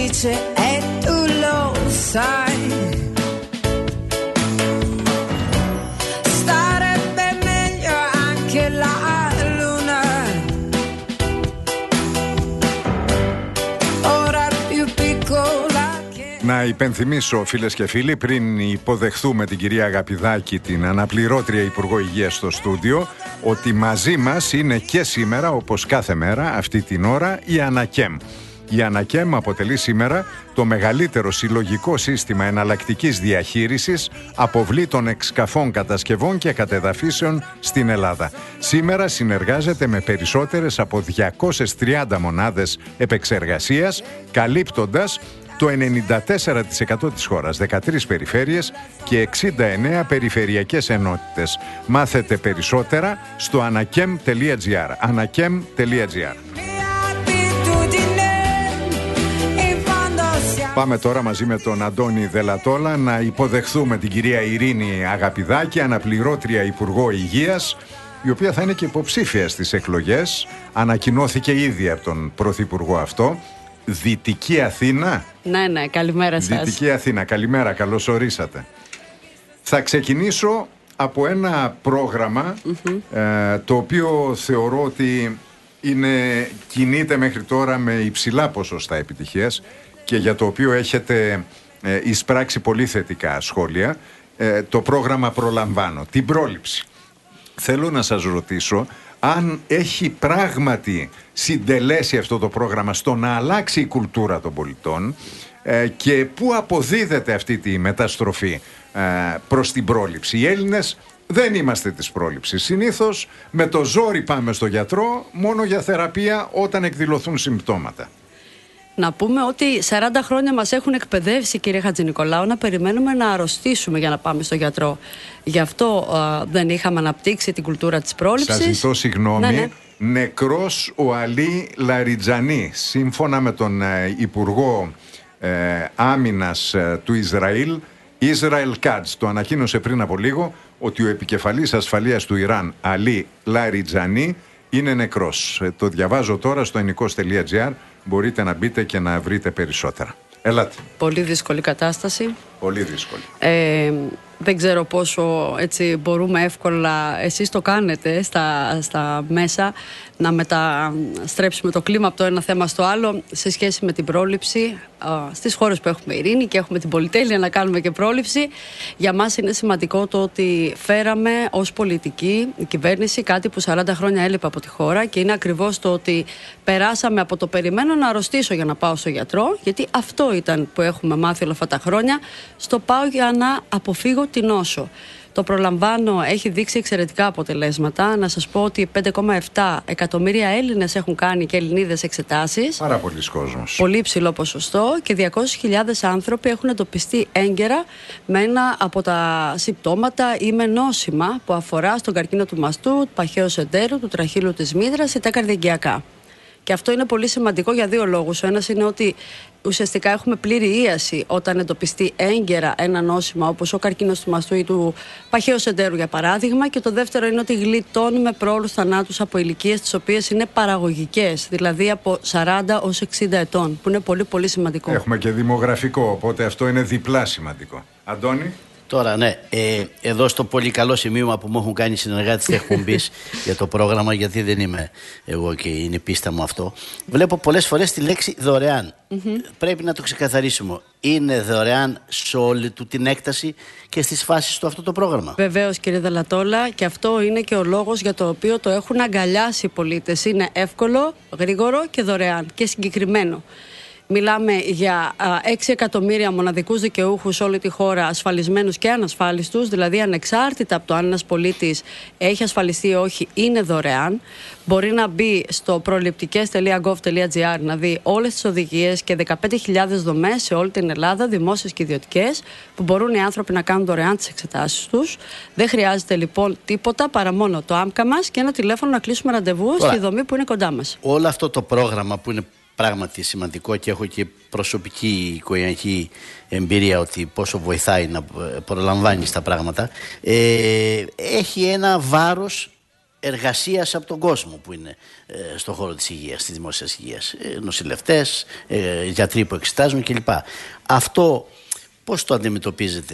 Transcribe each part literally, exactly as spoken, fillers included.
dice e tu lo sai. Starebbe meglio anche la luna, ora più piccola che... Να υπενθυμίσω, φίλες και φίλοι, πριν υποδεχθούμε την κυρία Αγαπηδάκη, την αναπληρώτρια Υπουργό Υγείας στο στούντιο, ότι μαζί μας είναι και σήμερα, όπως κάθε μέρα, αυτή την ώρα, η Ανακέμ. Η Ανακέμ αποτελεί σήμερα το μεγαλύτερο συλλογικό σύστημα εναλλακτικής διαχείρισης αποβλήτων εξκαφών κατασκευών και κατεδαφίσεων στην Ελλάδα. Σήμερα συνεργάζεται με περισσότερες από διακόσιες τριάντα μονάδες επεξεργασίας, καλύπτοντας το ενενήντα τέσσερα τοις εκατό της χώρας, δεκατρείς περιφέρειες και εξήντα εννέα περιφερειακές ενότητες. Μάθετε περισσότερα στο ανακέμ τελεία τζι άρ. ανακέμ τελεία τζι άρ. Πάμε τώρα μαζί με τον Αντώνη Δελατόλα να υποδεχθούμε την κυρία Ειρήνη Αγαπηδάκη, αναπληρώτρια Υπουργό Υγείας, η οποία θα είναι και υποψήφια στις εκλογές. Ανακοινώθηκε ήδη από τον Πρωθυπουργό αυτό. Δυτική Αθήνα. Ναι, ναι, καλημέρα σας. Δυτική Αθήνα, καλημέρα, καλώς ορίσατε. Θα ξεκινήσω από ένα πρόγραμμα mm-hmm. ε, το οποίο θεωρώ ότι είναι, κινείται μέχρι τώρα με υψηλά ποσοστά επιτυχίας και για το οποίο έχετε ε, εισπράξει πολύ θετικά σχόλια. Ε, το πρόγραμμα Προλαμβάνω, την πρόληψη. Θέλω να σας ρωτήσω αν έχει πράγματι συντελέσει αυτό το πρόγραμμα στο να αλλάξει η κουλτούρα των πολιτών ε, και πού αποδίδεται αυτή τη μεταστροφή ε, προς την πρόληψη. Οι Έλληνες δεν είμαστε της πρόληψης. Συνήθως με το ζόρι πάμε στο γιατρό μόνο για θεραπεία όταν εκδηλωθούν συμπτώματα. Να πούμε ότι σαράντα χρόνια μας έχουν εκπαιδεύσει, κύριε Χατζηνικολάου, να περιμένουμε να αρρωστήσουμε για να πάμε στο γιατρό. Γι' αυτό α, δεν είχαμε αναπτύξει την κουλτούρα της πρόληψης. Σας ζητώ συγγνώμη. Ναι, ναι. Νεκρός ο Αλή Λαριτζανί. Σύμφωνα με τον ε, Υπουργό ε, Άμυνας ε, του Ισραήλ, Israel Katz, το ανακοίνωσε πριν από λίγο ότι ο επικεφαλής ασφαλείας του Ιράν, Αλή Λαριτζανί, είναι νεκρός. Ε, το διαβάζω τώρα στο ενικός τελεία τζι άρ. Μπορείτε να μπείτε και να βρείτε περισσότερα. Ελάτε. Πολύ δύσκολη κατάσταση. Πολύ δύσκολη. Ε, δεν ξέρω πόσο έτσι μπορούμε εύκολα, εσείς το κάνετε στα, στα μέσα, να μεταστρέψουμε το κλίμα από το ένα θέμα στο άλλο σε σχέση με την πρόληψη. Στις χώρες που έχουμε ειρήνη και έχουμε την πολυτέλεια να κάνουμε και πρόληψη, για μας είναι σημαντικό το ότι φέραμε ως πολιτική η κυβέρνηση κάτι που σαράντα χρόνια έλειπε από τη χώρα, και είναι ακριβώς το ότι περάσαμε από το περιμένω να αρρωστήσω για να πάω στο γιατρό, γιατί αυτό ήταν που έχουμε μάθει όλα αυτά τα χρόνια, στο πάω για να αποφύγω την νόσο. Το προλαμβάνω έχει δείξει εξαιρετικά αποτελέσματα. Να σας πω ότι πέντε κόμμα επτά εκατομμύρια Έλληνες έχουν κάνει και Ελληνίδες εξετάσεις. Πάρα πολλοί κόσμος. Πολύ υψηλό ποσοστό, και διακόσιες χιλιάδες άνθρωποι έχουν εντοπιστεί έγκαιρα με ένα από τα συμπτώματα ή με νόσημα που αφορά στον καρκίνο του μαστού, του παχαίου εντέρου, του τραχύλου της μύδρας ή τα καρδιαγκιακά. Και αυτό είναι πολύ σημαντικό για δύο λόγους. Ο ένας είναι ότι ουσιαστικά έχουμε πλήρη ίαση όταν εντοπιστεί έγκαιρα ένα νόσημα όπως ο καρκίνος του μαστού ή του παχαίου εντέρου, για παράδειγμα. Και το δεύτερο είναι ότι γλιτώνουμε πρόωρους θανάτους από ηλικίες τις οποίες είναι παραγωγικές, δηλαδή από σαράντα ως εξήντα ετών, που είναι πολύ πολύ σημαντικό. Έχουμε και δημογραφικό, οπότε αυτό είναι διπλά σημαντικό. Αντώνη. Τώρα, ναι, ε, εδώ στο πολύ καλό σημείωμα που μου έχουν κάνει οι συνεργάτες της εκπομπής για το πρόγραμμα, γιατί δεν είμαι εγώ και είναι πίστα μου αυτό, βλέπω πολλές φορές τη λέξη δωρεάν. Mm-hmm. Πρέπει να το ξεκαθαρίσουμε. Είναι δωρεάν σε όλη του την έκταση και στις φάσεις του αυτό το πρόγραμμα. Βεβαίως, κύριε Δελατόλα, και αυτό είναι και ο λόγος για το οποίο το έχουν αγκαλιάσει οι πολίτες. Είναι εύκολο, γρήγορο και δωρεάν και συγκεκριμένο. Μιλάμε για έξι εκατομμύρια μοναδικούς δικαιούχους σε όλη τη χώρα, ασφαλισμένους και ανασφάλιστους, δηλαδή ανεξάρτητα από το αν ένας πολίτης έχει ασφαλιστεί ή όχι, είναι δωρεάν. Μπορεί να μπει στο προληπτικές τελεία γκοβ τελεία τζι άρ να δει όλες τις οδηγίες και δεκαπέντε χιλιάδες δομές σε όλη την Ελλάδα, δημόσιες και ιδιωτικές, που μπορούν οι άνθρωποι να κάνουν δωρεάν τις εξετάσεις τους. Δεν χρειάζεται λοιπόν τίποτα παρά μόνο το άμκα μας και ένα τηλέφωνο να κλείσουμε ραντεβού στη δομή που είναι κοντά μας. Όλο αυτό το πρόγραμμα που είναι πράγματι σημαντικό, και έχω και προσωπική οικογενειακή εμπειρία ότι πόσο βοηθάει να προλαμβάνεις τα πράγματα, ε, έχει ένα βάρος εργασίας από τον κόσμο που είναι ε, στον χώρο της υγείας, της δημόσιας υγείας. Ε, νοσηλευτές, ε, γιατροί που εξετάζουν κλπ. Αυτό πώς το αντιμετωπίζετε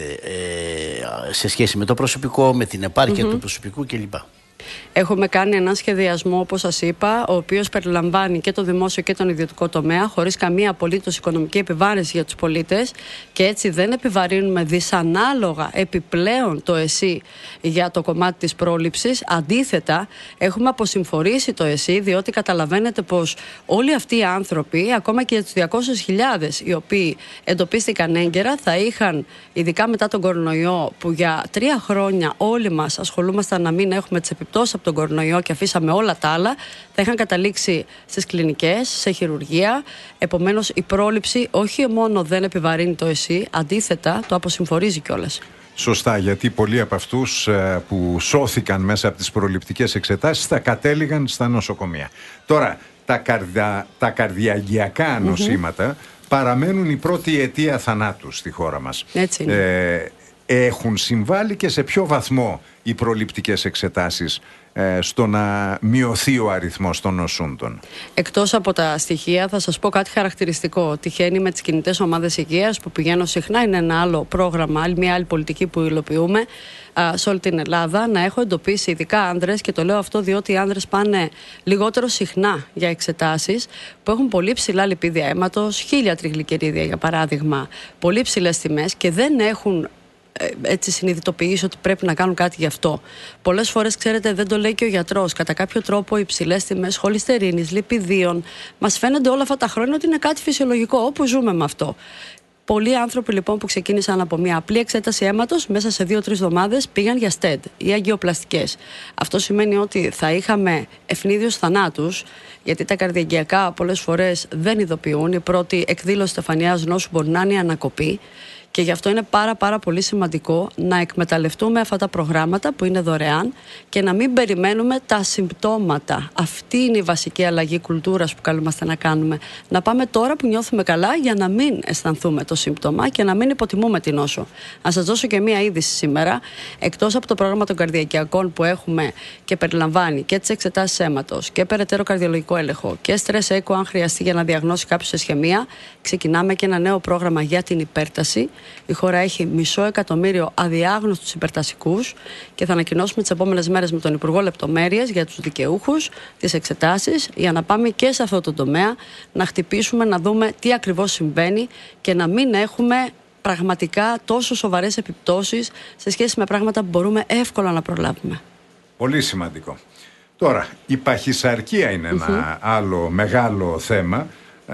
ε, σε σχέση με το προσωπικό, με την επάρκεια mm-hmm. του προσωπικού κλπ. Έχουμε κάνει έναν σχεδιασμό, όπως σας είπα, ο οποίος περιλαμβάνει και το δημόσιο και τον ιδιωτικό τομέα, χωρίς καμία απολύτως οικονομική επιβάρυνση για τους πολίτες, και έτσι δεν επιβαρύνουμε δυσανάλογα επιπλέον το ΕΣΥ για το κομμάτι της πρόληψης. Αντίθετα, έχουμε αποσυμφορήσει το ΕΣΥ, διότι καταλαβαίνετε πως όλοι αυτοί οι άνθρωποι, ακόμα και τους διακόσιες χιλιάδες οι οποίοι εντοπίστηκαν έγκαιρα, θα είχαν, ειδικά μετά τον κορονοϊό, που για τρία χρόνια όλοι μας ασχολούμασταν να μην έχουμε τις επιπτώσεις από τον κορονοϊό και αφήσαμε όλα τα άλλα, θα είχαν καταλήξει στις κλινικές, σε χειρουργία. Επομένως, η πρόληψη όχι μόνο δεν επιβαρύνει το ΕΣΥ, αντίθετα το αποσυμφορίζει κιόλας. Σωστά, γιατί πολλοί από αυτούς ε, που σώθηκαν μέσα από τις προληπτικές εξετάσεις θα κατέληγαν στα νοσοκομεία. Τώρα, τα, καρδια, τα καρδιαγγειακά νοσήματα mm-hmm. παραμένουν η πρώτη αιτία θανάτου στη χώρα μας. Έτσι είναι. Ε, έχουν συμβάλει και σε ποιο βαθμό οι προληπτικές εξετάσεις ε, στο να μειωθεί ο αριθμός των νοσούντων? Εκτός από τα στοιχεία, θα σας πω κάτι χαρακτηριστικό. Τυχαίνει με τις κινητές ομάδες υγείας που πηγαίνω συχνά, είναι ένα άλλο πρόγραμμα, μια άλλη πολιτική που υλοποιούμε α, σε όλη την Ελλάδα, να έχω εντοπίσει ειδικά άνδρες, και το λέω αυτό διότι οι άνδρες πάνε λιγότερο συχνά για εξετάσεις, που έχουν πολύ ψηλά λιπίδια αίματος, χίλια τριγλικερίδια για παράδειγμα, πολύ ψηλές τιμές, και δεν έχουν έτσι συνειδητοποιήσει ότι πρέπει να κάνουν κάτι γι' αυτό. Πολλές φορές, ξέρετε, δεν το λέει και ο γιατρός. Κατά κάποιο τρόπο, οι υψηλές τιμές χολυστερίνης, λιπιδίων, μας φαίνονται όλα αυτά τα χρόνια ότι είναι κάτι φυσιολογικό, όπου ζούμε με αυτό. Πολλοί άνθρωποι λοιπόν που ξεκίνησαν από μια απλή εξέταση αίματος, μέσα σε δύο τρεις εβδομάδες πήγαν για στεντ ή αγγιοπλαστικές. Αυτό σημαίνει ότι θα είχαμε ευνίδιους θανάτους, γιατί τα καρδιαγγειακά πολλές φορές δεν ειδοποιούν. Η πρώτη εκδήλωση στεφανιάς νόσου μπορεί να είναι η ανακοπή. Και γι' αυτό είναι πάρα πάρα πολύ σημαντικό να εκμεταλλευτούμε αυτά τα προγράμματα που είναι δωρεάν και να μην περιμένουμε τα συμπτώματα. Αυτή είναι η βασική αλλαγή κουλτούρας που καλούμαστε να κάνουμε. Να πάμε τώρα που νιώθουμε καλά για να μην αισθανθούμε το σύμπτωμα και να μην υποτιμούμε την νόσο. Να σας δώσω και μία είδηση σήμερα. Εκτός από το πρόγραμμα των καρδιαγγειακών που έχουμε και περιλαμβάνει και τις εξετάσεις αίματος και περαιτέρω καρδιολογικό έλεγχο και στρες έκο αν χρειαστεί για να διαγνώσει κάποιος ισχυμία, ξεκινάμε και ένα νέο πρόγραμμα για την υπέρταση. Η χώρα έχει μισό εκατομμύριο αδιάγνωστους υπερτασικούς και θα ανακοινώσουμε τις επόμενες μέρες με τον Υπουργό λεπτομέρειες για τους δικαιούχους, τις εξετάσεις, για να πάμε και σε αυτό το τομέα, να χτυπήσουμε, να δούμε τι ακριβώς συμβαίνει και να μην έχουμε πραγματικά τόσο σοβαρές επιπτώσεις σε σχέση με πράγματα που μπορούμε εύκολα να προλάβουμε. Πολύ σημαντικό. Τώρα, η παχυσαρκία είναι mm-hmm. ένα άλλο μεγάλο θέμα.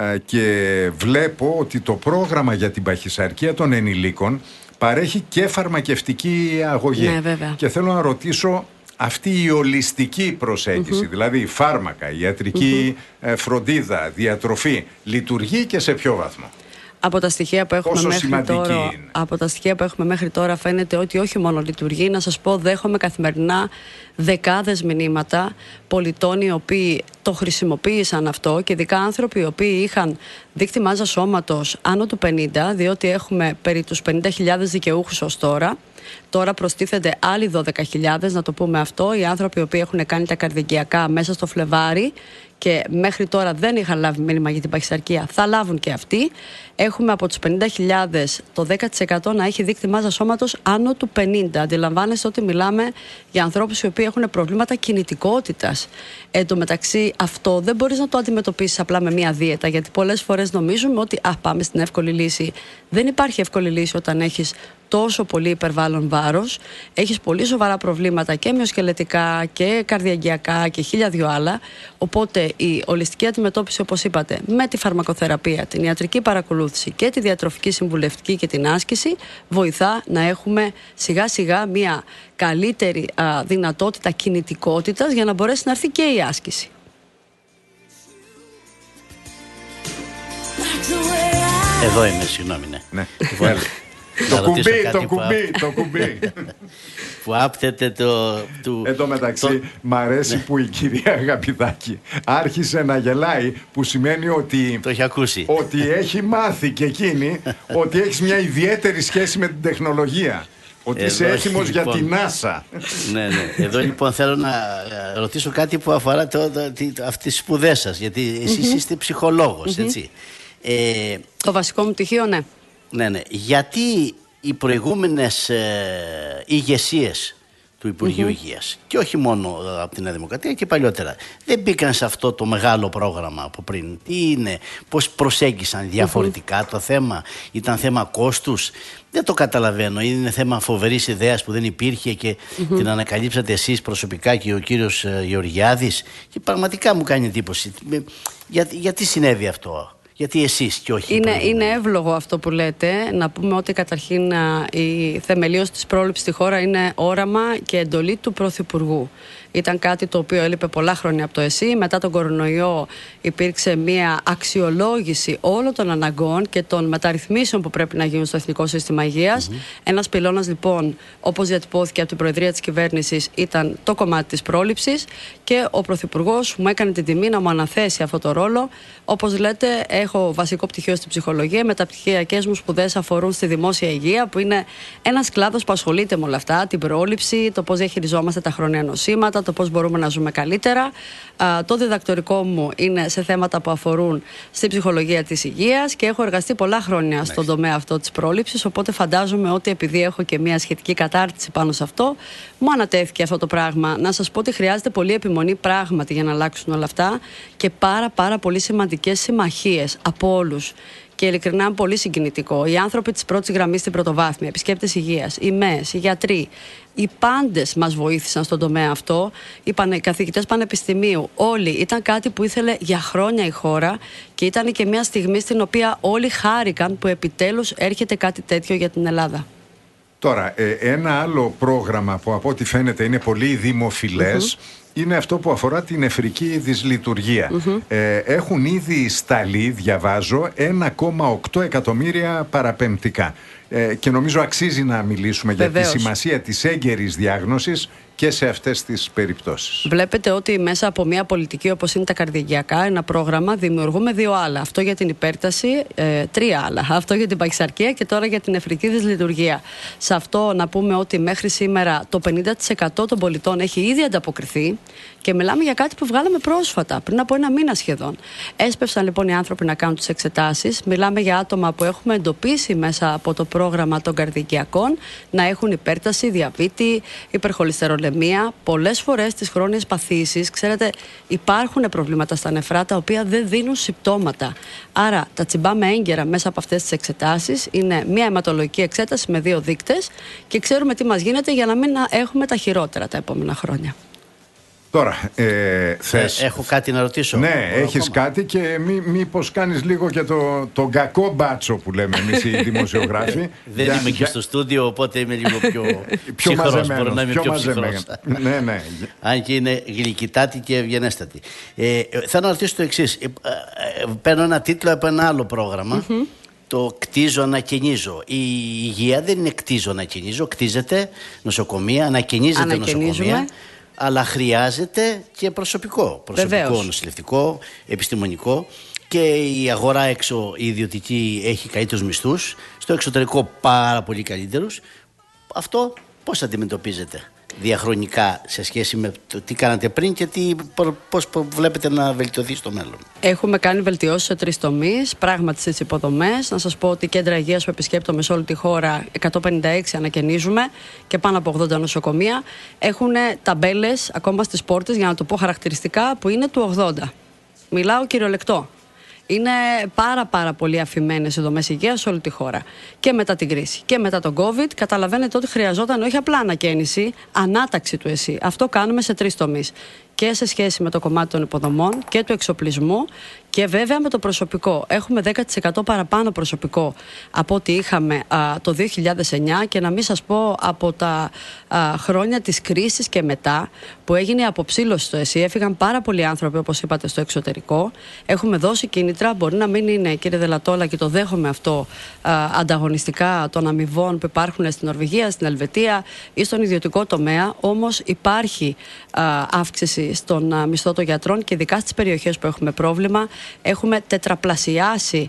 Και βλέπω ότι το πρόγραμμα για την παχυσαρκία των ενηλίκων παρέχει και φαρμακευτική αγωγή. Ναι, βέβαια. Και θέλω να ρωτήσω, αυτή η ολιστική προσέγγιση, mm-hmm. δηλαδή φάρμακα, ιατρική mm-hmm. φροντίδα, διατροφή, λειτουργεί και σε ποιο βαθμό? Από τα στοιχεία που έχουμε μέχρι τώρα, είναι. από τα στοιχεία που έχουμε μέχρι τώρα φαίνεται ότι όχι μόνο λειτουργεί. Να σας πω, δέχομαι καθημερινά δεκάδες μηνύματα πολιτών οι οποίοι το χρησιμοποίησαν αυτό, και ειδικά άνθρωποι οι οποίοι είχαν δείκτη μάζας σώματος άνω του πενήντα, διότι έχουμε περί τους πενήντα χιλιάδες δικαιούχους ως τώρα. Τώρα προστίθενται άλλοι δώδεκα χιλιάδες, να το πούμε αυτό, οι άνθρωποι οι οποίοι έχουν κάνει τα καρδιαγγειακά μέσα στο Φλεβάρι και μέχρι τώρα δεν είχαν λάβει μήνυμα για την παχυσαρκία, θα λάβουν και αυτοί. Έχουμε από τους πενήντα χιλιάδες το δέκα τοις εκατό να έχει δείκτη μάζας σώματος άνω του πενήντα. Αντιλαμβάνεστε ότι μιλάμε για ανθρώπους οι οποίοι έχουν προβλήματα κινητικότητας. Εν τω μεταξύ, αυτό δεν μπορείς να το αντιμετωπίσεις απλά με μία δίαιτα, γιατί πολλές φορές νομίζουμε ότι α, πάμε στην εύκολη λύση. Δεν υπάρχει εύκολη λύση όταν έχεις τόσο πολύ υπερβάλλον βάρος, έχεις πολύ σοβαρά προβλήματα και μυοσκελετικά και καρδιαγγειακά και χίλια δυο άλλα. Οπότε η ολιστική αντιμετώπιση, όπως είπατε, με τη φαρμακοθεραπεία, την ιατρική παρακολούθηση και τη διατροφική συμβουλευτική και την άσκηση, βοηθά να έχουμε σιγά σιγά μια καλύτερη α, δυνατότητα κινητικότητας για να μπορέσει να έρθει και η άσκηση. Εδώ είμαι, συγγνώμη, ναι. ναι. Το κουμπί, το κουμπί, το κουμπί. Που άπτεται το... Του, εν τω μεταξύ, το... μ' αρέσει ναι. που η κυρία Αγαπηδάκη άρχισε να γελάει, που σημαίνει ότι... Το έχει ακούσει. Ότι έχει μάθει και εκείνη ότι έχεις μια ιδιαίτερη σχέση με την τεχνολογία. Ότι είσαι έτοιμος για την NASA. Ναι, ναι. Εδώ λοιπόν θέλω να ρωτήσω κάτι που αφορά το, το, το, αυτές τις σπουδές σας. Γιατί εσείς mm-hmm. είστε ψυχολόγος, mm-hmm. έτσι. Ε, το βασικό μου πτυχίο, ναι. Ναι, ναι. Γιατί οι προηγούμενες ε, ηγεσίες του Υπουργείου mm-hmm. Υγείας, και όχι μόνο από την Νέα Δημοκρατία και παλιότερα, δεν μπήκαν σε αυτό το μεγάλο πρόγραμμα από πριν? Τι είναι, πώς προσέγγισαν διαφορετικά mm-hmm. το θέμα? Ήταν θέμα κόστους? Δεν το καταλαβαίνω. Είναι θέμα φοβερής ιδέας που δεν υπήρχε και mm-hmm. την ανακαλύψατε εσείς προσωπικά και ο κύριος ε, Γεωργιάδης, και πραγματικά μου κάνει εντύπωση. Για, γιατί συνέβη αυτό? Γιατί εσείς και όχι? Είναι, είναι εύλογο αυτό που λέτε. Να πούμε ότι καταρχήν η θεμελίωση της πρόληψης στη χώρα είναι όραμα και εντολή του Πρωθυπουργού. Ήταν κάτι το οποίο έλειπε πολλά χρόνια από το ΕΣΥ. Μετά τον κορονοϊό υπήρξε μια αξιολόγηση όλων των αναγκών και των μεταρρυθμίσεων που πρέπει να γίνουν στο Εθνικό Σύστημα Υγείας. Mm-hmm. Ένας πυλώνας λοιπόν, όπως διατυπώθηκε από την Προεδρία της Κυβέρνησης, ήταν το κομμάτι της πρόληψης, και ο Πρωθυπουργός μου έκανε την τιμή να μου αναθέσει αυτό το ρόλο. Όπως λέτε, έχω βασικό πτυχίο στην ψυχολογία. Μεταπτυχιακές μου σπουδές αφορούν στη δημόσια υγεία, που είναι ένας κλάδος που ασχολείται με όλα αυτά. Την πρόληψη, το πώς διαχειριζόμαστε τα χρόνια νοσήματα, το πώς μπορούμε να ζούμε καλύτερα. Α, το διδακτορικό μου είναι σε θέματα που αφορούν στη ψυχολογία της υγείας και έχω εργαστεί πολλά χρόνια Μάλιστα. στον τομέα αυτό της πρόληψης. Οπότε φαντάζομαι ότι επειδή έχω και μια σχετική κατάρτιση πάνω σε αυτό, μου ανατέθηκε αυτό το πράγμα. Να σας πω ότι χρειάζεται πολύ επιμονή πράγματι για να αλλάξουν όλα αυτά, και πάρα πάρα πολύ σημαντικές συμμαχίες από όλους. Και ειλικρινά πολύ συγκινητικό. Οι άνθρωποι της πρώτης γραμμής στην πρωτοβάθμια, επισκέπτες υγείας, οι ΜΕΣ, οι γιατροί, οι πάντες μας βοήθησαν στον τομέα αυτό. Οι, πανε, οι καθηγητές πανεπιστημίου, όλοι. Ήταν κάτι που ήθελε για χρόνια η χώρα, και ήταν και μια στιγμή στην οποία όλοι χάρηκαν που επιτέλους έρχεται κάτι τέτοιο για την Ελλάδα. Τώρα, ε, ένα άλλο πρόγραμμα που από ό,τι φαίνεται είναι πολύ δημοφιλές, mm-hmm. είναι αυτό που αφορά την νεφρική δυσλειτουργία. Mm-hmm. Ε, έχουν ήδη σταλεί, διαβάζω, ένα κόμμα οκτώ εκατομμύρια παραπεμπτικά. Ε, και νομίζω αξίζει να μιλήσουμε Βεβαίως. για τη σημασία της έγκαιρης διάγνωσης και σε αυτές τις περιπτώσεις. Βλέπετε ότι μέσα από μια πολιτική όπως είναι τα καρδιαγγειακά, ένα πρόγραμμα, δημιουργούμε δύο άλλα. Αυτό για την υπέρταση, ε, τρία άλλα. Αυτό για την παχυσαρκία και τώρα για την νεφρική δυσλειτουργία. Σε αυτό να πούμε ότι μέχρι σήμερα το πενήντα τοις εκατό των πολιτών έχει ήδη ανταποκριθεί, και μιλάμε για κάτι που βγάλαμε πρόσφατα, πριν από ένα μήνα σχεδόν. Έσπευσαν λοιπόν οι άνθρωποι να κάνουν τις εξετάσεις. Μιλάμε για άτομα που έχουμε εντοπίσει μέσα από το πρόγραμμα των καρδιαγγειακών να έχουν υπέρταση, διαβήτη, υπερχολυστερολεμία. Πολλές φορές τις χρόνιες παθήσεις, ξέρετε, υπάρχουν προβλήματα στα νεφρά τα οποία δεν δίνουν συμπτώματα. Άρα τα τσιμπάμε έγκαιρα μέσα από αυτές τις εξετάσεις. Είναι μια αιματολογική εξέταση με δύο δείκτες και ξέρουμε τι μας γίνεται για να μην έχουμε τα χειρότερα τα επόμενα χρόνια. Τώρα, ε, θες... ε, έχω κάτι να ρωτήσω. Ναι, έχεις ακόμα κάτι, και μή, μήπως κάνεις λίγο και το, τον κακό μπάτσο που λέμε εμείς οι δημοσιογράφοι. Δεν για, είμαι για... και στο στούντιο, οπότε είμαι λίγο πιο, πιο ψυχρός. Μπορώ να είμαι πιο, πιο ψυχρός. ναι, ναι. Αν και είναι γλυκητάτη και ευγενέστατη. Ε, θέλω να ρωτήσω το εξής. Ε, ε, παίρνω ένα τίτλο από ένα άλλο πρόγραμμα. Mm-hmm. Το κτίζω, ανακαινίζω. Η υγεία δεν είναι κτίζω, ανακαινίζω. Κτίζεται νοσοκομεία, ανακαινίζεται νοσοκομεία. Αλλά χρειάζεται και προσωπικό. Προσωπικό, Βεβαίως. νοσηλευτικό, επιστημονικό. Και η αγορά έξω, η ιδιωτική, έχει καλύτερους μισθούς. Στο εξωτερικό πάρα πολύ καλύτερους. Αυτό πώς αντιμετωπίζετε διαχρονικά σε σχέση με το τι κάνατε πριν και τι, πώς βλέπετε να βελτιωθεί στο μέλλον? Έχουμε κάνει βελτιώσεις σε τρεις τομείς. Πράγματι στις υποδομές. Να σας πω ότι κέντρα υγείας που επισκέπτομαι σε όλη τη χώρα, εκατόν πενήντα έξι ανακαινίζουμε και πάνω από ογδόντα νοσοκομεία. Έχουν ταμπέλες ακόμα στις πόρτες, για να το πω χαρακτηριστικά, που είναι του ογδόντα. Μιλάω κυριολεκτό. Είναι πάρα πάρα πολύ αφημένες οι δομές υγείας σε όλη τη χώρα. Και μετά την κρίση και μετά τον COVID, καταλαβαίνετε ότι χρειαζόταν όχι απλά ανακαίνιση, ανάταξη του ΕΣΥ. Αυτό κάνουμε σε τρεις τομείς. Και σε σχέση με το κομμάτι των υποδομών και του εξοπλισμού, και βέβαια με το προσωπικό. Έχουμε δέκα τοις εκατό παραπάνω προσωπικό από ό,τι είχαμε α, το δύο χιλιάδες εννιά, και να μην σας πω από τα α, χρόνια της κρίσης και μετά, που έγινε η αποψήλωση στο ΕΣΥ. Έφυγαν πάρα πολλοί άνθρωποι, όπως είπατε, στο εξωτερικό. Έχουμε δώσει κίνητρα. Μπορεί να μην είναι, κύριε Δελατόλα, και το δέχομαι αυτό, α, ανταγωνιστικά των αμοιβών που υπάρχουν στην Νορβηγία, στην Ελβετία ή στον ιδιωτικό τομέα. Όμως υπάρχει α, αύξηση στον μισθό των γιατρών, και ειδικά στις περιοχές που έχουμε πρόβλημα. Έχουμε τετραπλασιάσει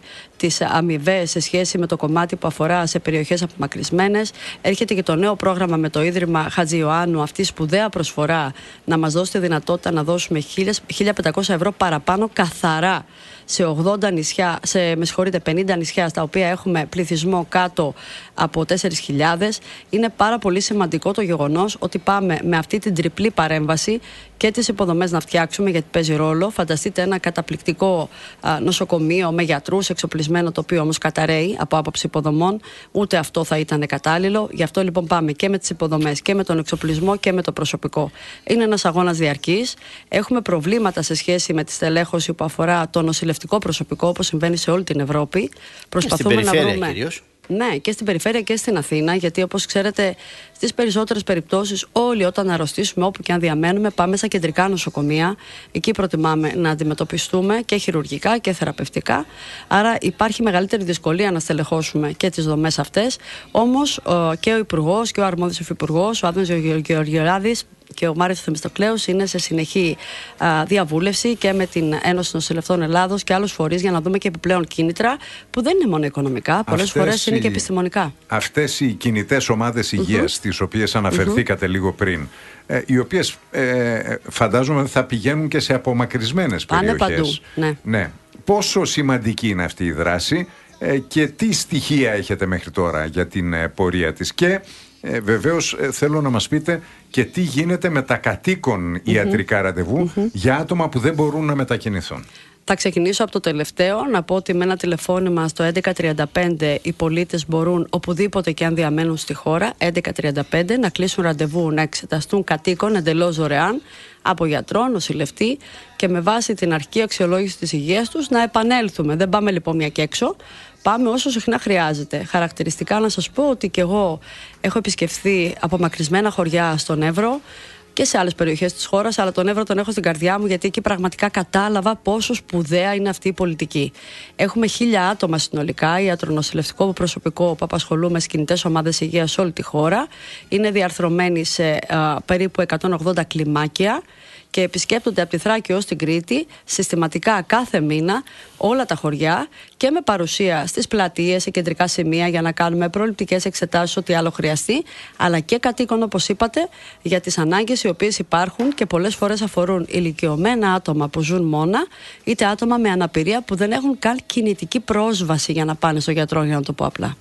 τις αμοιβές σε σχέση με το κομμάτι που αφορά σε περιοχές απομακρυσμένες. Έρχεται και το νέο πρόγραμμα με το Ίδρυμα Χατζη Ιωάννου, αυτή η σπουδαία προσφορά να μας δώσει τη δυνατότητα να δώσουμε χίλια πεντακόσια ευρώ παραπάνω καθαρά σε ογδόντα νησιά, σε, με συγχωρείτε, πενήντα νησιά στα οποία έχουμε πληθυσμό κάτω από τέσσερις χιλιάδες. Είναι πάρα πολύ σημαντικό το γεγονός ότι πάμε με αυτή την τριπλή παρέμβαση και τις υποδομές να φτιάξουμε, γιατί παίζει ρόλο. Φανταστείτε ένα καταπληκτικό α, νοσοκομείο με γιατρούς εξοπλισμένο, το οποίο όμως καταραίει από άποψη υποδομών. Ούτε αυτό θα ήταν κατάλληλο. Γι' αυτό λοιπόν πάμε και με τις υποδομές και με τον εξοπλισμό και με το προσωπικό. Είναι ένας αγώνας διαρκής. Έχουμε προβλήματα σε σχέση με τη στελέχωση που αφορά το νοσηλευτικό προσωπικό, όπως συμβαίνει σε όλη την Ευρώπη. Προσπαθούμε να βρούμε. Κυρίως. Ναι, και στην περιφέρεια και στην Αθήνα, γιατί όπως ξέρετε, στις περισσότερες περιπτώσεις, όλοι όταν αρρωστήσουμε, όπου και αν διαμένουμε, πάμε στα κεντρικά νοσοκομεία. Εκεί προτιμάμε να αντιμετωπιστούμε και χειρουργικά και θεραπευτικά. Άρα υπάρχει μεγαλύτερη δυσκολία να στελεχώσουμε και τις δομές αυτές. Όμως και ο Υπουργός και ο αρμόδιος Υφυπουργός, ο Άδωνης Γεωργιάδης και ο Μάριος Θεμιστοκλέους είναι σε συνεχή α, διαβούλευση και με την Ένωση Νοσηλευτών Ελλάδος και άλλους φορείς για να δούμε και επιπλέον κίνητρα που δεν είναι μόνο οικονομικά, πολλές φορές είναι και επιστημονικά. Αυτές οι κινητές ομάδες υγείας, mm-hmm. τις οποίες αναφερθήκατε mm-hmm. λίγο πριν, ε, οι οποίες ε, φαντάζομαι θα πηγαίνουν και σε απομακρυσμένες Πάνε περιοχές. Παντού, ναι. ναι. Πόσο σημαντική είναι αυτή η δράση ε, και τι στοιχεία έχετε μέχρι τώρα για την ε, πορεία της? Και Ε, βεβαίως ε, θέλω να μας πείτε και τι γίνεται με τα κατοίκον mm-hmm. ιατρικά ραντεβού mm-hmm. για άτομα που δεν μπορούν να μετακινηθούν. Θα ξεκινήσω από το τελευταίο, να πω ότι με ένα τηλεφώνημα στο έντεκα τριάντα πέντε οι πολίτες μπορούν οπουδήποτε και αν διαμένουν στη χώρα, έντεκα τριάντα πέντε, να κλείσουν ραντεβού, να εξεταστούν κατοίκον εντελώς δωρεάν από γιατρό, νοσηλευτή και με βάση την αρχική αξιολόγηση της υγείας τους να επανέλθουμε. Δεν πάμε λοιπόν μια και έξω. Πάμε όσο συχνά χρειάζεται. Χαρακτηριστικά να σας πω ότι και εγώ έχω επισκεφθεί απομακρυσμένα χωριά στον Εύρο και σε άλλες περιοχές της χώρας, αλλά τον Εύρο τον έχω στην καρδιά μου, γιατί εκεί πραγματικά κατάλαβα πόσο σπουδαία είναι αυτή η πολιτική. Έχουμε χίλια άτομα συνολικά, ιατρονοσηλευτικό προσωπικό που απασχολούμε στις κινητές ομάδες υγείας σε όλη τη χώρα. Είναι διαρθρωμένοι σε α, περίπου εκατόν ογδόντα κλιμάκια και επισκέπτονται από τη Θράκη ως την Κρήτη συστηματικά κάθε μήνα όλα τα χωριά και με παρουσία στις πλατείες, σε κεντρικά σημεία για να κάνουμε προληπτικές εξετάσεις, ό,τι άλλο χρειαστεί, αλλά και κατοίκον, όπως είπατε, για τις ανάγκες οι οποίες υπάρχουν και πολλές φορές αφορούν ηλικιωμένα άτομα που ζουν μόνα, είτε άτομα με αναπηρία που δεν έχουν καν κινητική πρόσβαση για να πάνε στο γιατρό, για να το πω απλά.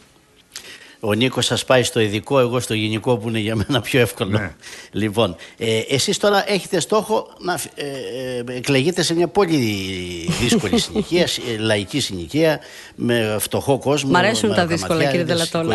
Ο Νίκος σας πάει στο ειδικό, εγώ στο γενικό που είναι για μένα πιο εύκολο. Ναι. Λοιπόν, ε, εσείς τώρα έχετε στόχο να ε, ε, εκλεγείτε σε μια πολύ δύσκολη συνοικία, λαϊκή συνοικία, με φτωχό κόσμο. Μ' αρέσουν τα δύσκολα, κύριε Δελατόλα.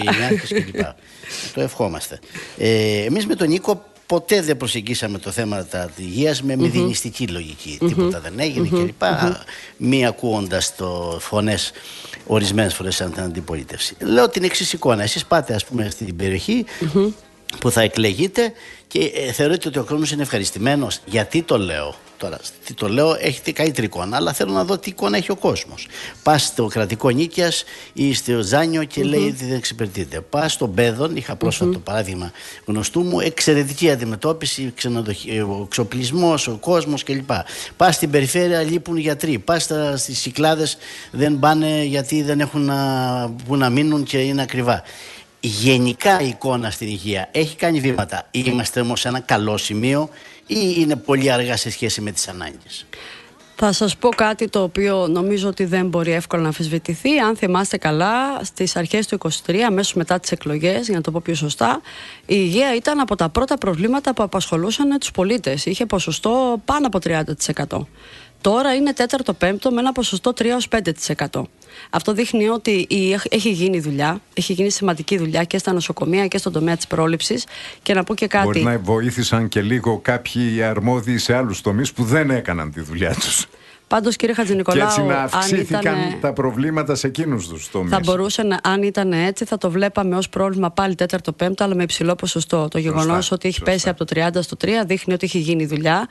Το ευχόμαστε. Ε, εμείς με τον Νίκο ποτέ δεν προσεγγίσαμε το θέμα της υγείας με μηδενιστική mm-hmm. λογική. Mm-hmm. Τίποτα δεν έγινε mm-hmm. κλπ. Mm-hmm. Μη ακούοντας το φωνές ορισμένες φορές σαν την αντιπολίτευση. Λέω την εξής εικόνα. Εσείς πάτε, ας πούμε, στην περιοχή mm-hmm. που θα εκλεγείτε και ε, θεωρείτε ότι ο κόσμος είναι ευχαριστημένος. Γιατί το λέω τώρα? Τι το λέω, έχετε καλύτερη εικόνα, αλλά θέλω να δω τι εικόνα έχει ο κόσμος. Πας στο κρατικό Νίκαιας ή στο Ζάνιο και mm-hmm. λέει ότι δεν εξυπηρετείται. Πας στον Πέδον, είχα πρόσφατο mm-hmm. παράδειγμα γνωστού μου, εξαιρετική αντιμετώπιση, ο εξοπλισμός, ο κόσμος κλπ. Πας στην περιφέρεια, λείπουν γιατροί. Πας στις Κυκλάδες, δεν πάνε γιατί δεν έχουν να, που να μείνουν και είναι ακριβά. Γενικά η εικόνα στην υγεία έχει κάνει βήματα. Είμαστε όμως σε ένα καλό σημείο ή είναι πολύ αργά σε σχέση με τις ανάγκες? Θα σας πω κάτι το οποίο νομίζω ότι δεν μπορεί εύκολα να αμφισβητηθεί. Αν θυμάστε καλά, στις αρχές του είκοσι τρία, αμέσως μετά τις εκλογές, για να το πω πιο σωστά, η υγεία ήταν από τα πρώτα προβλήματα που απασχολούσαν τους πολίτες. Είχε ποσοστό πάνω από τριάντα τοις εκατό. Τώρα είναι τέταρτο πέμπτο με ένα ποσοστό τρία με πέντε τοις εκατό. Αυτό δείχνει ότι έχει γίνει δουλειά, έχει γίνει σημαντική δουλειά και στα νοσοκομεία και στον τομέα της πρόληψης. Και να πω και κάτι. Μπορεί να βοήθησαν και λίγο κάποιοι αρμόδιοι σε άλλους τομείς που δεν έκαναν τη δουλειά τους. Πάντως, κύριε Χατζηνικολάου, και έτσι να αυξήθηκαν ήταν... τα προβλήματα σε εκείνους τους τομείς. Θα μπορούσε, να, αν ήταν έτσι, θα το βλέπαμε ως πρόβλημα πάλι τέταρτο πέμπτο, αλλά με υψηλό ποσοστό. Το γεγονός ότι έχει σωστά. πέσει από το τριάντα στο τρία δείχνει ότι έχει γίνει δουλειά.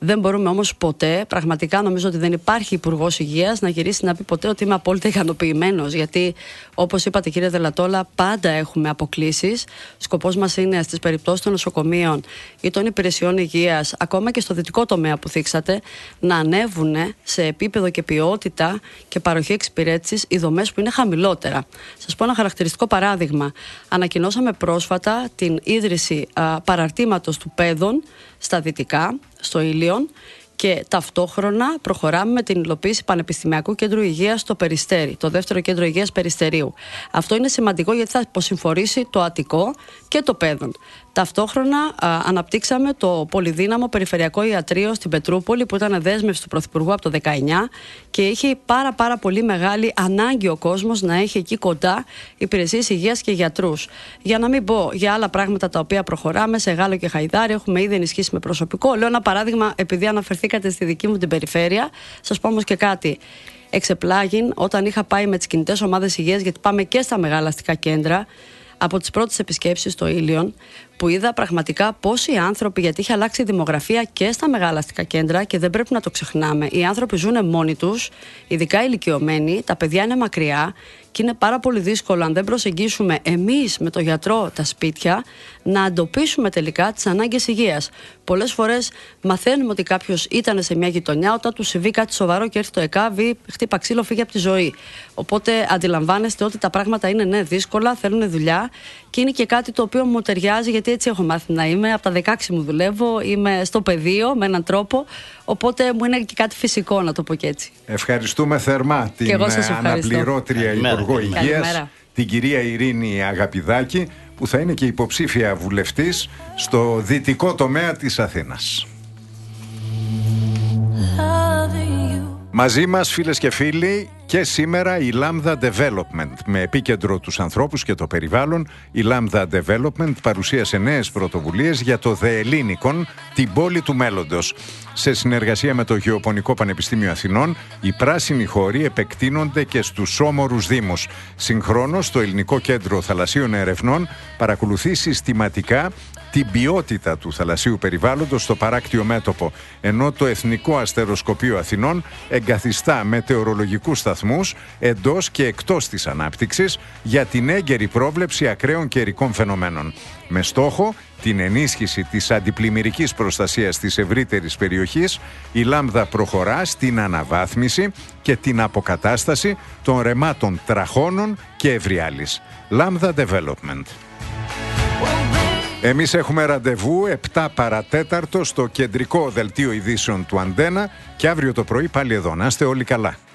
Δεν μπορούμε όμως ποτέ, πραγματικά νομίζω ότι δεν υπάρχει υπουργός υγείας να γυρίσει να πει ποτέ ότι είμαι απόλυτα ικανοποιημένος. Γιατί, όπως είπατε κύριε Δελατόλα, πάντα έχουμε αποκλίσεις. Σκοπός μας είναι στις περιπτώσεις των νοσοκομείων ή των υπηρεσιών υγείας, ακόμα και στο δυτικό τομέα που θίξατε, να ανέβουν σε επίπεδο και ποιότητα και παροχή εξυπηρέτησης οι δομές που είναι χαμηλότερα. Σας πω ένα χαρακτηριστικό παράδειγμα. Ανακοινώσαμε πρόσφατα την ίδρυση α, παραρτήματος του Πέδων στα δυτικά, στο Ήλιον, και ταυτόχρονα προχωράμε με την υλοποίηση Πανεπιστημιακού Κέντρου Υγείας στο Περιστέρι, το δεύτερο κέντρο υγείας Περιστερίου. Αυτό είναι σημαντικό γιατί θα υποσυμφορήσει το Αττικό και το Πέδον. Ταυτόχρονα α, αναπτύξαμε το πολυδύναμο περιφερειακό ιατρείο στην Πετρούπολη, που ήταν δέσμευση του Πρωθυπουργού από το δεκαεννιά και είχε πάρα πάρα πολύ μεγάλη ανάγκη ο κόσμος να έχει εκεί κοντά υπηρεσίες υγείας και γιατρούς. Για να μην πω για άλλα πράγματα τα οποία προχωράμε σε Γάλλο και Χαϊδάρι, έχουμε ήδη ενισχύσει με προσωπικό. Λέω ένα παράδειγμα, επειδή αναφερθήκατε στη δική μου την περιφέρεια, σας πω όμως και κάτι. Εξεπλάγην όταν είχα πάει με τις κινητές ομάδες υγείας, γιατί πάμε και στα μεγάλα αστικά κέντρα, από τις πρώτες επισκέψεις στο Ήλιον, που είδα πραγματικά πόσοι άνθρωποι, γιατί είχε αλλάξει η δημογραφία και στα μεγάλα αστικά κέντρα και δεν πρέπει να το ξεχνάμε. Οι άνθρωποι ζουν μόνοι τους, ειδικά ηλικιωμένοι, τα παιδιά είναι μακριά και είναι πάρα πολύ δύσκολο, αν δεν προσεγγίσουμε εμείς με το γιατρό τα σπίτια, να εντοπίσουμε τελικά τις ανάγκες υγείας. Πολλές φορές μαθαίνουμε ότι κάποιος ήταν σε μια γειτονιά, όταν του συμβεί κάτι σοβαρό και έρθει το ΕΚΑΒ, χτύπα ξύλο, φύγει από τη ζωή. Οπότε αντιλαμβάνεστε ότι τα πράγματα είναι ναι, δύσκολα, θέλουν δουλειά και είναι και κάτι το οποίο μου ταιριάζει, γιατί έτσι έχω μάθει να είμαι. Από τα δεκαέξι μου δουλεύω, είμαι στο πεδίο με έναν τρόπο. Οπότε μου είναι και κάτι φυσικό, να το πω και έτσι. Ευχαριστούμε θερμά την αναπληρώτρια Υπουργό Υγείας, την κυρία Ειρήνη Αγαπηδάκη, που θα είναι και υποψήφια βουλευτής στο δυτικό τομέα της Αθήνας. Μαζί μας, φίλες και φίλοι, και σήμερα η Lambda Development. Με επίκεντρο τους ανθρώπους και το περιβάλλον, η Lambda Development παρουσίασε νέες πρωτοβουλίες για το Δεελλήνικον, την πόλη του μέλλοντος. Σε συνεργασία με το Γεωπονικό Πανεπιστήμιο Αθηνών, οι πράσινοι χώροι επεκτείνονται και στους όμορους δήμους. Συγχρόνως, το Ελληνικό Κέντρο Θαλασσίων Ερευνών παρακολουθεί συστηματικά την ποιότητα του θαλασσίου περιβάλλοντος στο παράκτιο μέτωπο, ενώ το Εθνικό Αστεροσκοπείο Αθηνών εγκαθιστά μετεωρολογικούς σταθμούς εντός και εκτός της ανάπτυξης για την έγκαιρη πρόβλεψη ακραίων καιρικών φαινομένων. Με στόχο την ενίσχυση της αντιπλημμυρικής προστασίας της ευρύτερης περιοχής, η Λάμδα προχωρά στην αναβάθμιση και την αποκατάσταση των ρεμάτων Τραχώνων και Ευριάλης. Lambda Development. Εμείς έχουμε ραντεβού επτά παρατέταρτο στο κεντρικό δελτίο ειδήσεων του Αντένα και αύριο το πρωί πάλι εδώ. Να είστε όλοι καλά.